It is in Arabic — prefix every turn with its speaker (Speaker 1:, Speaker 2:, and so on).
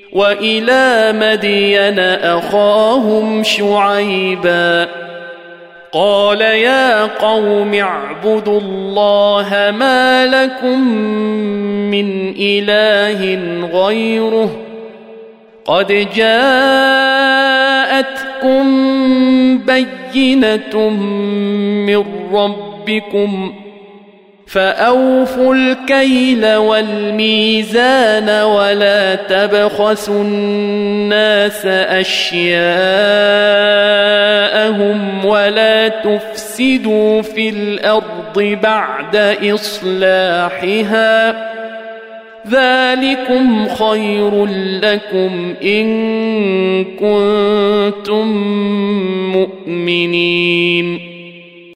Speaker 1: وإلى مدين أخاهم شعيبا قال يا قوم اعبدوا الله ما لكم من إله غيره قد جاءتكم بينة من ربكم فأوفوا الكيل والميزان ولا تبخسوا الناس أشياءهم ولا تفسدوا في الأرض بعد إصلاحها ذلكم خير لكم إن كنتم مؤمنين